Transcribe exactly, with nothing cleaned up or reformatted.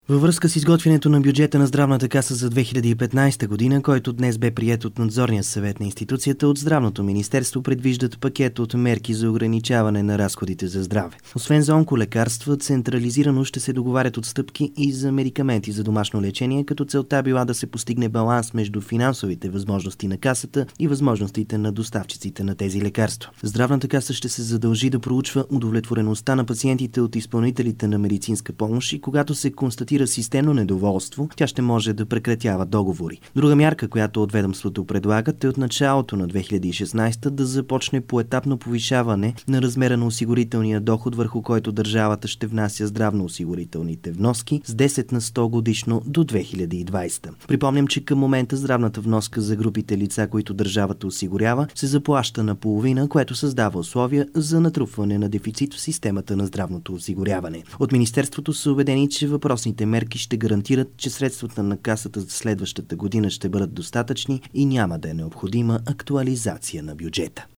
Във връзка с изготвянето на бюджета на Здравната каса за две хиляди и петнадесета година, който днес бе приет от надзорния съвет на институцията, от Здравното министерство предвиждат пакет от мерки за ограничаване на разходите за здраве. Освен за онколекарства, централизирано ще се договарят отстъпки и за медикаменти за домашно лечение, като целта била да се постигне баланс между финансовите възможности на касата и възможностите на доставчиците на тези лекарства. Здравната каса ще се задължи да проучва удовлетвореността на пациентите от изпълнителите на медицинска помощ и когато се констатира системно недоволство, тя ще може да прекратява договори. Друга мярка, която от ведомството предлагат, е от началото на две хиляди и шестнадесета да започне поетапно повишаване на размера на осигурителния доход, върху който държавата ще внася здравноосигурителните вноски с десет на сто годишно до две хиляди и двадесета. Припомням, че към момента здравната вноска за групите лица, които държавата осигурява, се заплаща на половина, което създава условия за натрупване на дефицит в системата на здравното осигуряване. От Министерството са убедени, че въпросните мерки ще гарантират, че средствата на касата за следващата година ще бъдат достатъчни и няма да е необходима актуализация на бюджета.